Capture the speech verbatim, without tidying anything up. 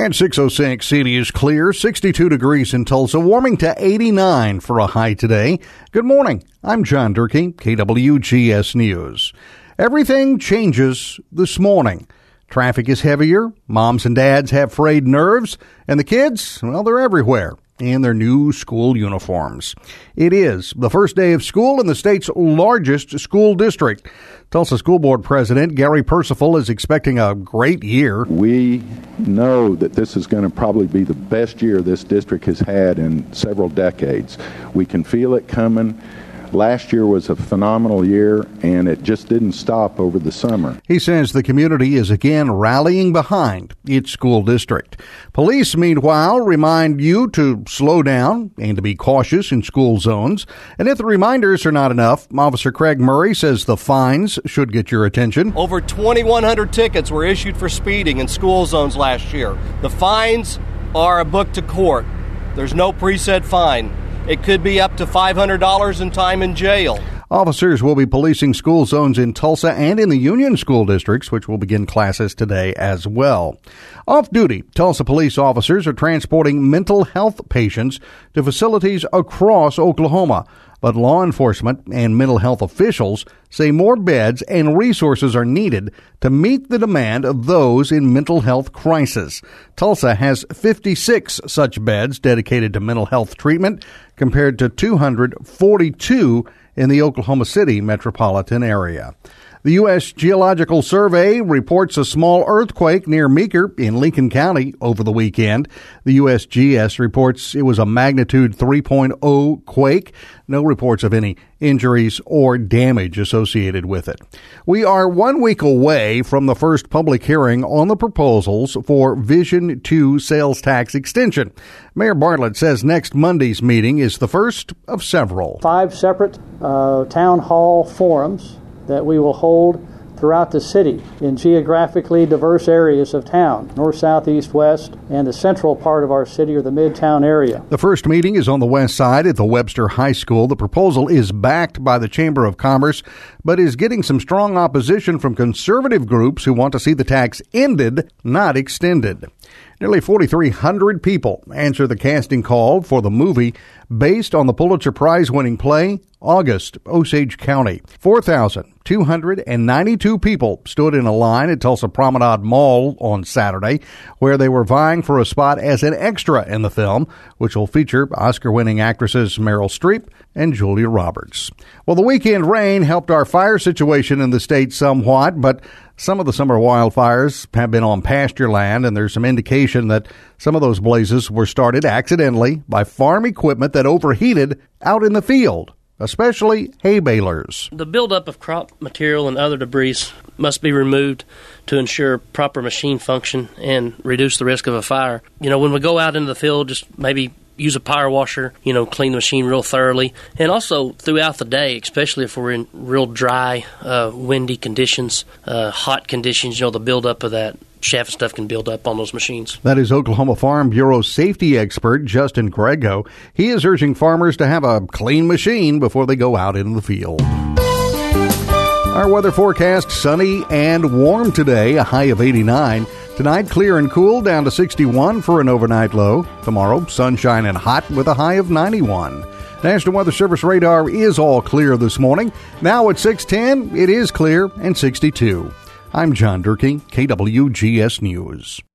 And six oh six, it is clear, sixty-two degrees in Tulsa, warming to eighty-nine for a high today. Good morning. I'm John Durkee, K W G S News. Everything changes this morning. Traffic is heavier, moms and dads have frayed nerves, and the kids, well, they're everywhere in their new school uniforms. It is the first day of school in the state's largest school district. Tulsa School Board President Gary Percival is expecting a great year. We know that this is going to probably be the best year this district has had in several decades. We can feel it coming. Last year was a phenomenal year, and it just didn't stop over the summer. He says the community is again rallying behind its school district. Police, meanwhile, remind you to slow down and to be cautious in school zones. And if the reminders are not enough, Officer Craig Murray says the fines should get your attention. Over twenty-one hundred tickets were issued for speeding in school zones last year. The fines are a book to court. There's no preset fine. It could be up to five hundred dollars in time in jail. Officers will be policing school zones in Tulsa and in the Union School Districts, which will begin classes today as well. Off-duty, Tulsa police officers are transporting mental health patients to facilities across Oklahoma. But law enforcement and mental health officials say more beds and resources are needed to meet the demand of those in mental health crisis. Tulsa has fifty-six such beds dedicated to mental health treatment compared to two hundred forty-two in the Oklahoma City metropolitan area. The U S Geological Survey reports a small earthquake near Meeker in Lincoln County over the weekend. The U S G S reports it was a magnitude three point oh quake. No reports of any injuries or damage associated with it. We are one week away from the first public hearing on the proposals for Vision two sales tax extension. Mayor Bartlett says next Monday's meeting is the first of several. Five separate uh, town hall forums that we will hold throughout the city in geographically diverse areas of town, north, south, east, west, and the central part of our city or the midtown area. The first meeting is on the west side at the Webster High School. The proposal is backed by the Chamber of Commerce, but is getting some strong opposition from conservative groups who want to see the tax ended, not extended. Nearly forty-three hundred people answered the casting call for the movie based on the Pulitzer Prize-winning play, August, Osage County. four thousand two hundred ninety-two people stood in a line at Tulsa Promenade Mall on Saturday, where they were vying for a spot as an extra in the film, which will feature Oscar-winning actresses Meryl Streep and Julia Roberts. Well, the weekend rain helped our fire situation in the state somewhat, but some of the summer wildfires have been on pasture land, and there's some indication that some of those blazes were started accidentally by farm equipment that overheated out in the field, especially hay balers. The buildup of crop material and other debris must be removed to ensure proper machine function and reduce the risk of a fire. You know, when we go out into the field, just maybe use a power washer, you know, clean the machine real thoroughly. And also throughout the day, especially if we're in real dry, uh, windy conditions, uh, hot conditions, you know, the buildup of that chaff and stuff can build up on those machines. That is Oklahoma Farm Bureau safety expert Justin Grego. He is urging farmers to have a clean machine before they go out into the field. Our weather forecast, sunny and warm today, a high of eighty-nine. Tonight, clear and cool, down to sixty-one for an overnight low. Tomorrow, sunshine and hot with a high of ninety-one. National Weather Service radar is all clear this morning. Now at six ten, it is clear and sixty-two. I'm John Durkee, K W G S News.